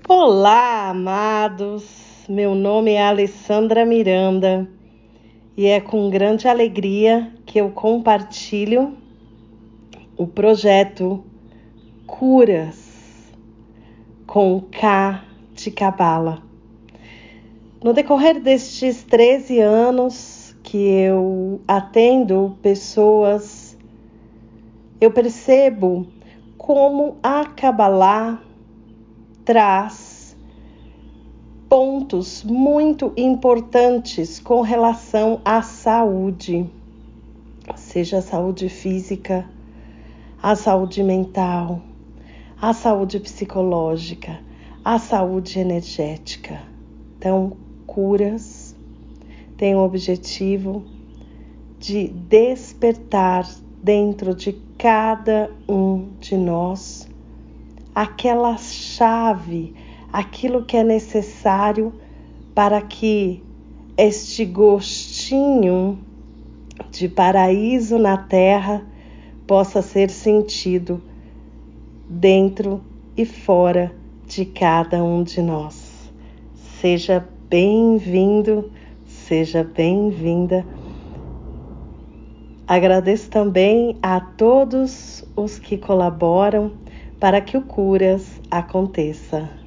Olá, amados! Meu nome é Alessandra Miranda e é com grande alegria que eu compartilho o projeto Curas com K de Cabala. No decorrer destes 13 anos que eu atendo pessoas, eu percebo como a Kabbalah traz pontos muito importantes com relação à saúde, seja a saúde física, a saúde mental, a saúde psicológica, a saúde energética. Então, curas tem o objetivo de despertar dentro de cada um de nós aquela chave, aquilo que é necessário para que este gostinho de paraíso na Terra possa ser sentido dentro e fora de cada um de nós. Seja bem-vindo, seja bem-vinda. Agradeço também a todos os que colaboram para que o Curas aconteça.